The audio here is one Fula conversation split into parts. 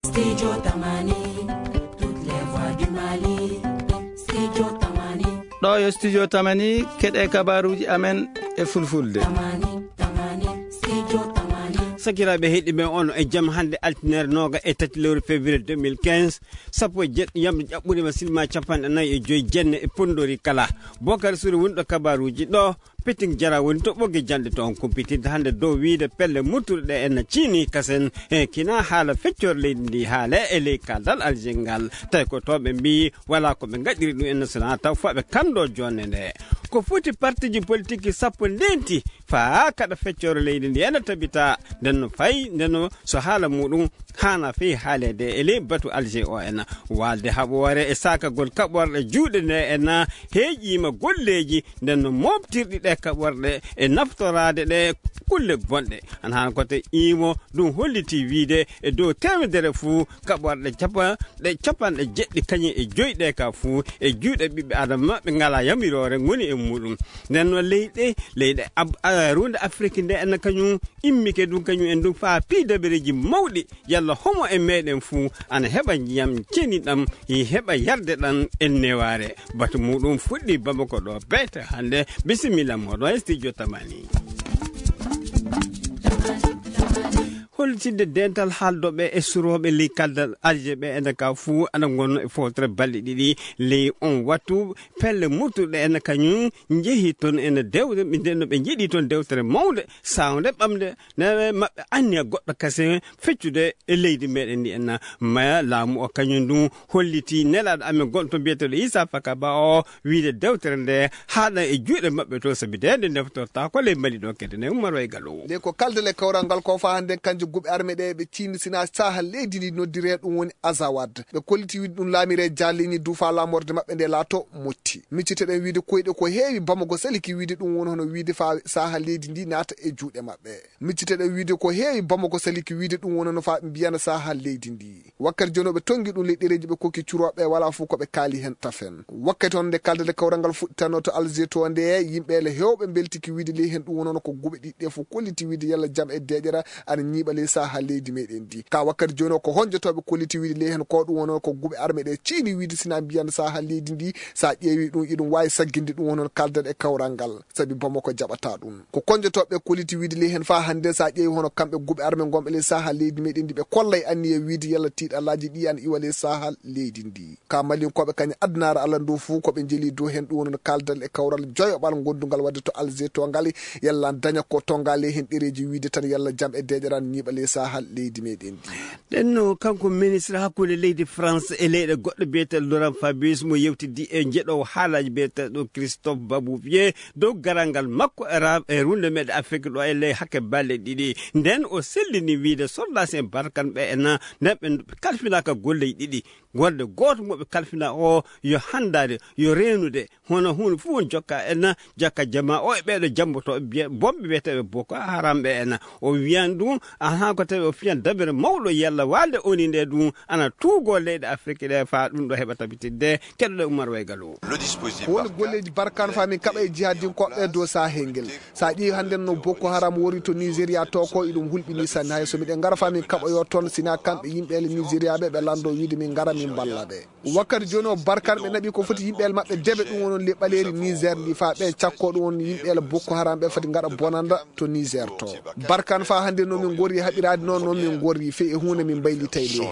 Studio Tamani, toutes les voix du Mali. Studio Tamani. ɗo yo studio Tamani keɗe kabaruji amen e fulfulde. Studio Tamani. Sakiraɓe heɗiɓe on e jam hande altinere noga e tati lewru février 2015 sappo e jeɗɗo yamde ƴaɓɓude masilma capanɗe nayyi e joyi jenne e pondori kala Bocar Suri wonɗo kabaruji ɗo Peting Jara woni to ɓogge jande to on kumpitidde hande dow wiide pelle muttuɗe en ciini kasen e kina haala feccor leydi ndi haale e ley kaldal algel ngal tawi ko toɓe mbi wala ko ɓe gaɗiri ɗum en sona taw fooɓe kando jonne nde ko foti partiji politique sappo ndenti faa kaɗa feccore leydi ndi ene tabita ndenno fayi ndenno so haala muɗum hana feyi haalede e ley batu alger o en walde haɓore e sakagol kaɓorɗe juuɗe nde en heeƴima golleji ndenno moftirɗi ɗe kaɓorɗe e naftorade ɗe kulle bonɗe an hana kote imo ɗum holliti wiide e dow temedere fuu kaɓorɗe capanɗe jeɗɗi kañum e joyɗe ka fuu e juuɗe ɓiɓɓe adama ɓe ngala yamirore goni e muɗum ndenno leyɗe runde afrique nde en kañum immike ɗum kañum en ɗum faa piidaɓereji mawɗi yalla homo e meɗen fuu ana heɓa jiyam ceniɗam heɓa yarde ɗan en neware batu muɗum fuɗɗi Bamako ɗo beete hande bisimilla moɗo e studio Tamani. Hollitinde dental haaldoɓe e suroɓe ley kaldal alje ɓe ene ka fuu ana gonno e fotere balɗe ɗiɗi ley on wattu pelle murtuɗe ene kañum jeehi toon ene dewde ɓe ndenno ɓe jiiɗi toon dewtere mawde sawde ɓamde ne maɓɓe anniya goɗɗo kase feccude e leydi meɗen ndi en ma laamu o kañum ɗum holliti nelaɗo amen gonɗo to biyeteɗo Issa Fakaba o wiide dewtere nde haɗa e juuɗe maɓɓe to sabi de deftorta ko ley Mali ɗo kede ne Oumar Way Gallo nde ko kaldal e kawral ngal ko fa hande kanjum guɓe arme ɗe ɓe ciini sina saha leydi ndi noddire ɗum woni Azawad ɓe kolliti wiide ɗum laamire jallini duufa lamorde maɓɓe nde laato motti micciteɗen wiide koyɗe ko heewi Bamako saliki wiide ɗum woni hono wiide fa saha leydi ndi naata e juuɗe maɓɓe micciteɗen wiide ko heewi Bamako saliki wiide ɗum woni hono fa mbiyana saha leydi ndi wakkati joni ɓe tongi ɗum ley ɗereji ɓe kokki curoɓe wala fuu koɓe kaali hen tafen wakkati on nde kaldade kawral ngal fuɗɗitano to Alger to nde yimɓele hewɓe beltiki wiide ley hen ɗum woni hono ko guɓe ɗiɗɗe fof kolliti wiide yalla jaam e deƴƴera ana ñiiɓa ley saha leydi meɗen ndi ka wakkati joni o ko honjotoɓe kolliti wiide ley hen ko ɗum wono ko guɓe arme ɗe ciini wiide sina mbiyanda saha leydi ndi sa ƴeewi ɗum iɗum wawi sagginde ɗum wonon kaldat e kawral ngal saabi Bamako jaɓata ɗum ko konjotoɓe kolliti wiide ley hen fa hande sa ƴeewi hono kamɓe guɓe arme gonɓe ley saha leydi meɗen ndi ɓe kollay anniye wiide yalla tiiɗallaji ɗi an iwa ley saha leydi ndi ka malinkoɓe kañum adnare Allah ndu fuu koɓe jeeli dow hen ɗum wonon kaldal e kawral joyoɓal gondugal wadde to Alger to ngal yalla daña ko tonga ley hen ɗereji wiide tan yalla jaam e deƴƴeran ñiiɓa ley saha leydi meɗen ndi ɗenno kanko ministre hakkude leydi France e leyɗe goɗɗo biyeteɗo Laurent Fabius mo yewtidi e jeɗowo haalaji biyeteɗo Christophe Babou wiye dow garalngal makko e runde meɗe Afrique ɗo e ley hakke balɗe ɗiɗi nden o sellini wiide soldat en Barkane ɓe en nden ɓe kalfinaka golleji ɗiɗi wonde goto moɓe kalfina o yo handade yo renude hono hunde fu won jokka en jakka jama o e ɓeɗo jamboto bomɓe wiyeteɓe Boko Haram ɓe en o wiyan ɗum aha ko tawi o fiyan dabere mawɗo yalla walde oni nde ɗum ana tuugo leyɗe Afrique ɗe fa ɗum ɗo heɓa tabitidde keɗoɗe Oumar Way Gallo woni golleji Barkane fami kaɓa e jihadinkoɓe dow sahel ngel sa ƴeewi hande no Boko Haram wori to Nigéria to ko iɗum hulɓini sanne hay so miɗen gara fami kaɓa yo toon sina kamɓe yimɓele Nigéria ɓe ɓe lando wiide min gara min balla ɓe wakkati joni o Barkane ɓe naɓi ko foti yimɓele maɓɓe deɓe ɗum wonon le ɓaleri Niger ndi fa ɓe cakko ɗum won yimɓele Boko Haram ɓe foti gaɗa bonanda to Niger to Barkane fa hande no min gori haɓirade noon min gori fe e hunde min baylitay le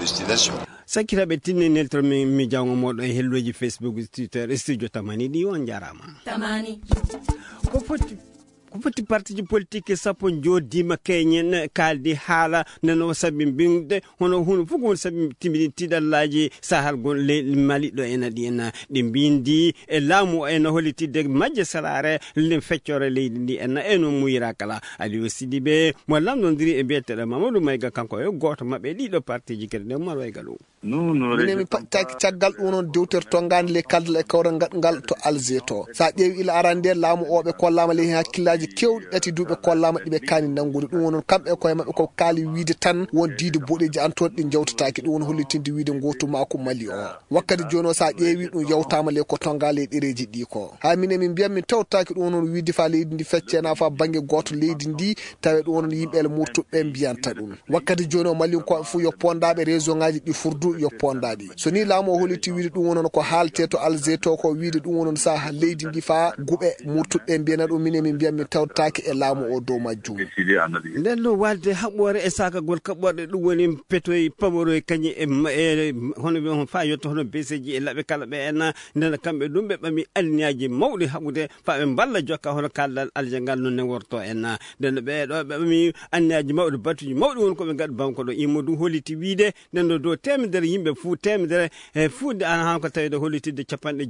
sakiraɓe tinni neltor mi jawgo moɗo e helloji Facebook Twitter studio Tamani ɗi on jarama Tamani ko foti partiji politique sappo jodima keñen kaldi haala neno sabi binde hono hunde fof ko sabi timini tiɗallaji sahal gon Mali ɗo ena ɗi en ɗi bindi e laamu ena hollitide majje salare len feccore leydi ndi en eno muyira kala Aliou Sidibé mo lamdodiri e biyeteɗo Mamadou Mayga kanko e goto mabɓe ɗiɗo partiji kede nde Oumar Way Gallo minemi pattaki caggal ɗum noon dewtere tongani le kaldal e kawral ngal to Alger to sa ƴeewi ila arande laamu oɓe kollama ley hen hakkillaji duuɓeji kewɗi ɗati duuɓe kollama ɗiɓe kani nangude ɗum wonon kamɓe koye mabɓe ko kaali wiide tan won diide boɗeji antoon ɗi jawtataki ɗum won hollitinde wiide gotu mako Mali o wakkati joni o sa ƴeewi ɗum yawtama le ko tongale ɗereji ɗi ko ha minen min mbiyam min tawtaki ɗum wonon wiide fa leydi ndi feccena fa banggue goto leydi ndi tawe ɗum wonon yimɓele murtuɓe mbiyanta ɗum wakkati joni o Mali ko fu yo pondaɓe réseau ngaji ɗi furdu yo pondaɗi so ni laamu o holliti wiide ɗum wonon ko haalte to Alger to ko wiide ɗum wonon sa leydi ndi fa guɓe murtuɓe mbiyana ɗum minen min mbiyam min tawtaki e laamu o dow majjum nden no walde haɓɓore e sakagol kaɓɓorɗe ɗum woni petoye pamoroye kañi e hono fa yetto hono beseji e laɓe kala ɓe en nden kamɓe ɗum ɓe ɓami alniyaji mawɗi haɓude fa ɓe mballa jokka hono kaldal alje ngal non ne worto en nden ɓeɗo ɓe ɓami alniyaji mawɗi batuji mawɗi woni koɓe gaɗa banko ɗo Imadou holliti wiide nden ɗo dow temedere yimɓe fuu temedere e fuude ana han ko tawide hollitide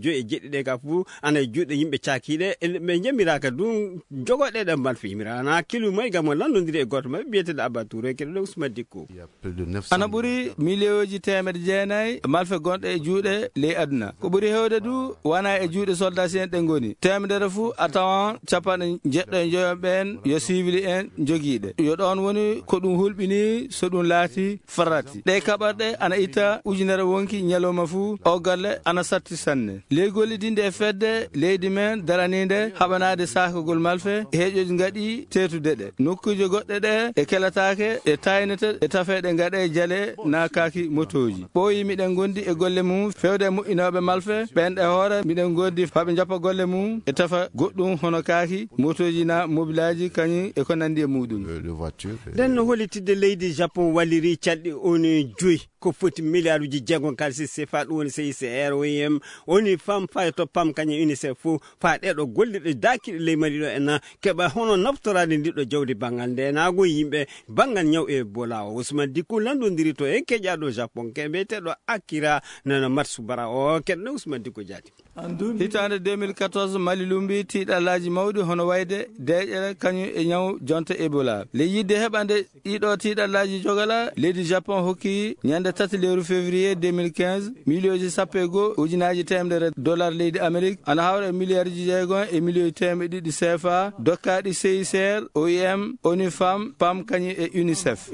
50 ɗe ka fuu ana e juuɗe yimɓe cakiɗe ɓe jamiraka ɗum jogoɗe ɗe mbalfi yimirana kilu moy gam landodiri e goto mabɓe biyeteɗo Abba Touré keɗo Ousmane Dicko ana ɓuuri million temedde jeenayyi malfe gonɗe e juuɗe ley aduna ko ɓuuri hewde du wona e juuɗe soldat en ɗe goni temedere fuu a tawan capanɗe jeɗɗo e joyon ɓen yo civili en joguiɗe yo ɗon woni ko ɗum hulɓini so ɗum laati farati ɗe kaɓarɗe ana itta ujunere wonki ñalawma fuu o galle ana satti sanne ley gollidinde e fedde leydi men daranide haɓanade sakagol malfe heeƴoji gaɗi tetude ɗe nokkuji goɗɗe ɗe e kelatake e taynete e tafeɗe gaɗe jaale nakaki motoji ɓooyi miɗen gondi e golle mum fewde e moƴƴinoɓe malfe ɓen e hoore miɗen gondi faɓe jappa golle mum e tafa goɗɗum hono kaaki motoji na mobilaji kañum e ko nandi e muɗum nden no hollitide leydi Japon walliri calɗi oni joyi ko foti milliard uji jeegom kalisi CFA ɗum woni CICR OIM oni fam fa to pam kañum UNICEF fou fa ɗeɗo gollirɗe dakiɗe ley Mali ɗo en keɓa hono naftorade ndiɗo jawdi banggal ndenago yimɓe banggal ñaw e Ebola o Ousmane Dicko landodiri to e keƴaɗo Japon keɓeteɗo Akira nana Matsu Bara o keɗno Ousmane Dicko jaati hitande 2014 Mali lumbi tiiɗallaji mawɗi hono wayde deƴere kañum e ñaw jonta Ebola le yidde heɓande ɗiɗo tiiɗallaji jogala leydi Japon hokki ñande 3 lewru février 2015 milioji sappo ujunaji temedere dollar leydi Amérique ana hawra milliard ji jeegon e million temedde ɗiɗi CFA dokkaɗi CICR OIM ONU Femme PAM kañum e UNICEF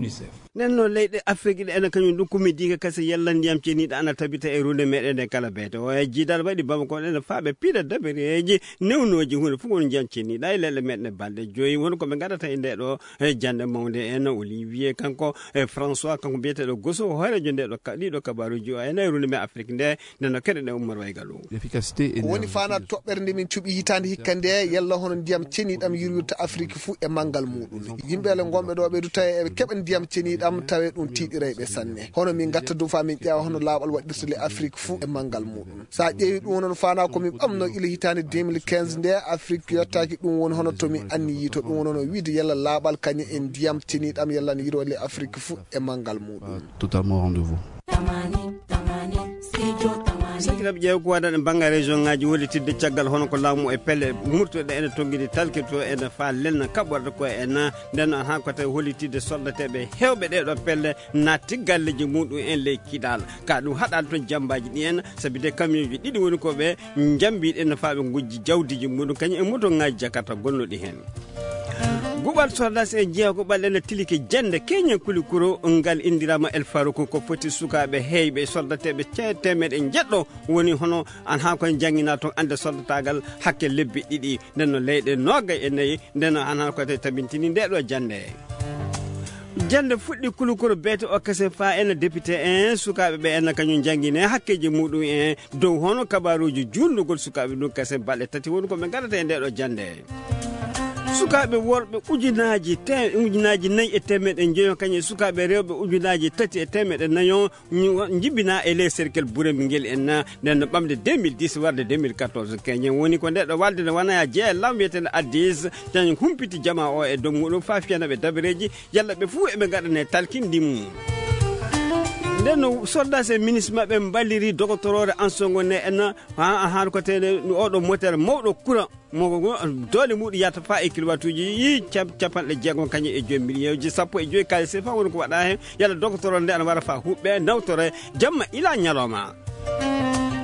nen no leyɗe Afrique ɗe ene kañum ɗum komidiga kase yallan ndiyam ceniɗo ana tabita e runde meɗen e kala beete o e jiidal waɗi Bamako ene faaɓe piiɗa dabareji newnoji hunde fof woni ndiyam ceniɗa e leɗɗe meɗen e balɗe joyi woni koɓe gaɗata e ndeɗo e jande mawde en Olivier kanko e François kanko biyeteɗo Gosso hoorejo ndeɗo ɗiɗo kabaruji o ene e runde me Afrique nde nden no keɗe ɗe Oumar Way Gallo woni fanat toɓɓere nde min cuɓi hitande hikka nde yalla hono ndiyam ceniɗam yirwirta Afrique fou e manggal muɗum yimɓele gonɓe ɗo ɓe du tawi eɓe keɓa ndiyam ceniɗam tawe ɗum tiiɗireɓe sanne hono min gatta du fa min ƴeewa hono laaɓal waɗirta le Afrique fou e manggal muɗum sa ƴeewi ɗum wonon fana komin ɓamno ila hitande 2015 nde Afrique yettaki ɗum woni hono tomi anniyi to ɗum wonono wiide yalla laaɓal kañum e ndiyam ceniɗam yalla ne yiro le Afrique fou e manggal muɗum totalement rendez-vous sakiraɓe ƴeew ko waɗa ɗe bangga région ngaji hollitidde caggal hono ko laamu e pelle murtoɗe ene tonguide talkito ene fa lelna kaɓɓorde ko en nden ha ko tawi hollitidde soldateɓe hewɓe ɗeɗo pelle natti galleji muɗum en ley kiɗal ka ɗum haɗani toon jambaji ɗi en saabi de camion ji ɗiɗi woni koɓe jambiɗe ene faɓe gujji jawdiji muɗum kañum e moto ngaji Jakarta gonnoɗi hen guɓal sordas e jeego ɓalɗene tilike jande keñen kulikuro ngal indirama El Faroukou ko foti sukaɓe heyɓe soldateɓe temeɗe jeɗɗo woni hono an ha koye jangguina toon ande soldatagal hakke lebbi ɗiɗi nden no leyɗe 24 nden an ha koye tabintini ndeɗo jande fuɗɗi kulukuro beete o kase fa ene député en sukaɓe ɓe en kañum jangguine hakkeji muɗum en dow hono kabaruji jundugol sukaɓe ɗum kase balɗe tati woni koɓe gaɗata e ndeɗo jande sukaɓe worɓe ujunaji 4 e temeɗe jeeyon kañum sukaɓe rewɓe ujunaji 3 e temeɗe nayon jibina e ley cercle ɓuuremi guel en nden ɓamde 2010 warde 2014 keñen woni ko ndeɗo walde ne wona jeeya law wiyetene addis kañum humpiti jama o e dow muɗum fa fiyanaɓe dabareji yalla ɓe fuu eɓe gaɗane talkindi mum nden no soldat e ministre maɓɓe balliri dogotorore Ansongo ne en ha ko tene oɗo moteur mawɗo courant mo dole muɗum yata fa e kilowattuji yi capanɗe jeegom kañum e 2 million ji 15 kalise fa woni ko waɗa hen yalla docteur nde ana wara fa huɓɓe nawtore jamma ila ñalawma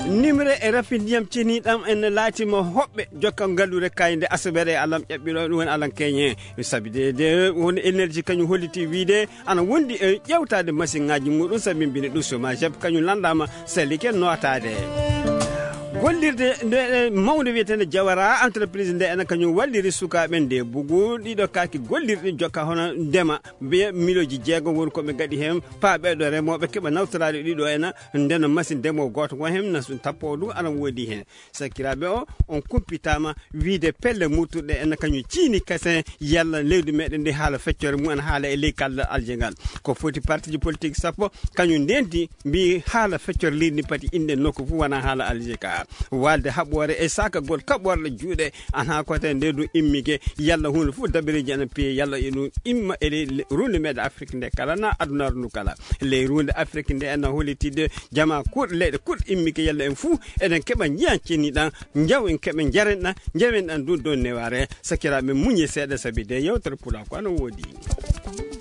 nimre e rafindiyam ceni dam en laatima hobbe jokka ngallure kayde asbere alam jabbiro won alan kenye sabide de won energy kanyu holliti wiide ana wondi e yewtade machine ngaji mudun sabimbini du chômage kanyu landama selike notade gollirde mawde wiyetende Jawara entreprise nde ena kañum walliri sukaɓe nde bugu ɗiɗo kaki gollirɗe jokka hono ndema be miloji jeego woni koɓe gaɗi hen paaɓeɗo remoɓe keɓa nawtorade ɗiɗo ena ndena machine ndemo goto gon hen na tappo ɗum ana woodi hen sakiraɓe o on kumpitama wiide pelle muturɗe ena kañum ciini kase yalla leydi meɗen ndi haala feccore mum en haala e ley kalɗo aljengal ko foti parti ji politique sappo kañum ndenti mbi haala feccore leydi ndi pati inde nokku fu wona haala aljeka walde haɓore e saka gol kaɓorɗe juuɗe ana kote nde ɗum immike yalla hunde fof dabiriji ene piye yalla e ɗum imma ele runde meɗe Afrique nde kala na adunaru ndu kala ley runde Afrique nde ena hollitide jama kuuɗe leyɗe kuuɗe immike yalla en fuu eɗen keɓa jiyan ceniɗan jaw en keɓe jarenɗan jawen ɗan ɗum ɗon neware sakiraɓe muñe seeɗa sabi de yewtere pula ko ana woodi